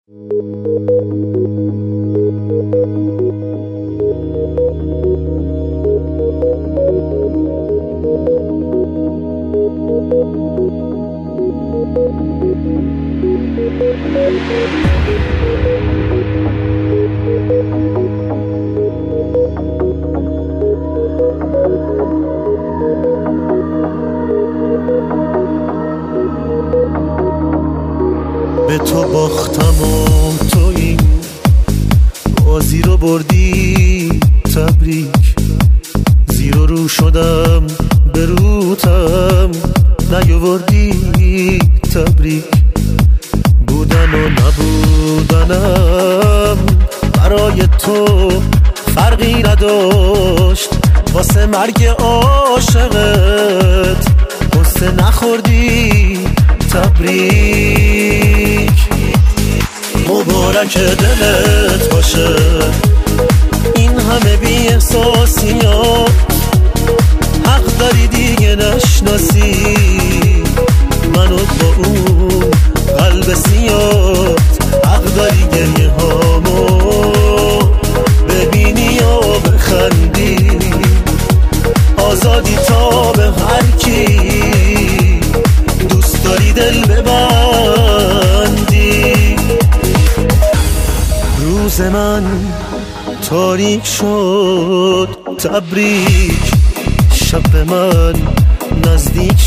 به تو باختم و تو این بازی رو بردی، تبریک. زیر و رو شدم به روتم نیاوردی، تبریک. بودن و نبودنم برای تو فرقی نداشت، واسه مرگ عاشقت قصه نخوردی، تبریک. مبارک دلت باشه این همه بی احساسیات، حق داری دیگه نشناسی منو با اون قلب سیاد، حق داری گریه هامو ببینی و بخندی، آزادی تا به هر کی دوست داری دل ببندی. روز من تاریک شد، تبریک. شب من نزدیک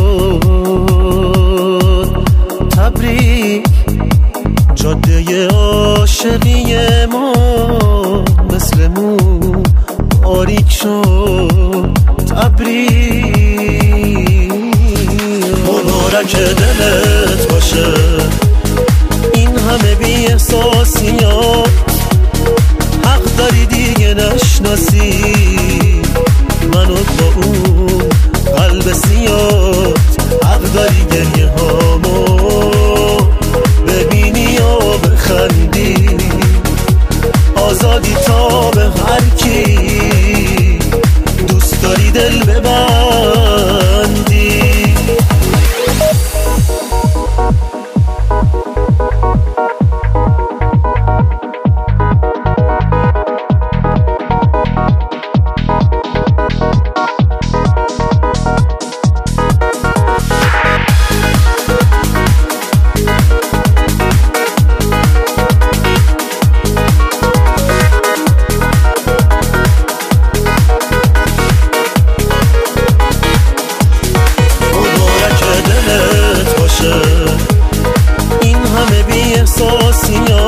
شد، تبریک. جاده عاشقی ما مثل مو باریک شد، تبریک. مبارک دلت باشه این همه بی احساسیات، حق داری دیگه نشناسی منو با اون قلب سیاد، حق داری گریه هامو ببینی و بخندی، آزادی تا به هر کی دوست داری دل ببندی. این همه بی احساسیات